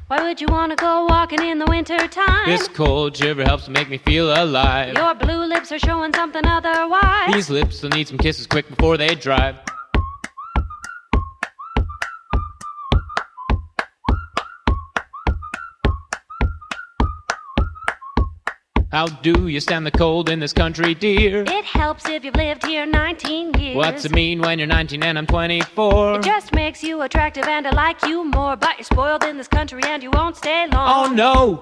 Why would you want to go walking in the winter time? This cold shiver helps to make me feel alive. Your blue lips are showing something otherwise. These lips will need some kisses quick before they dry. How do you stand the cold in this country, dear? It helps if you've lived here 19 years. What's it mean when you're 19 and I'm 24? It just makes you attractive and I like you more. But you're spoiled in this country and you won't stay long. Oh no!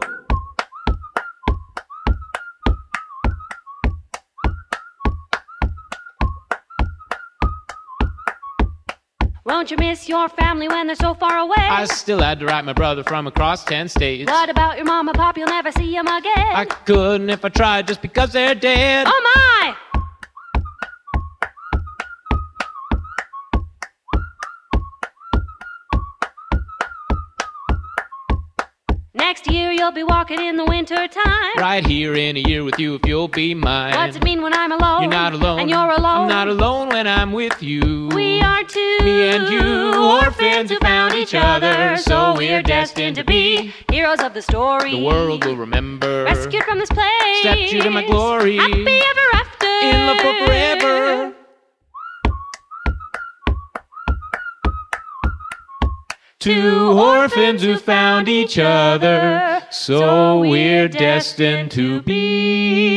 Won't you miss your family when they're so far away? I still had to write my brother from across 10 states. What about your mom and pop? You'll never see them again. I couldn't if I tried just because they're dead. Oh my! Next year you'll be walking in the winter time. Right here in a year with you if you'll be mine. What's it mean when I'm alone? You're not alone. And you're alone. I'm not alone when I'm with you. We are two. Me and you, orphans who found each other. So we're destined to be heroes of the story. The world will remember. Rescued from this place. Statue to my glory. Happy ever after. In love for forever. Two orphans who found each other, so we're destined to be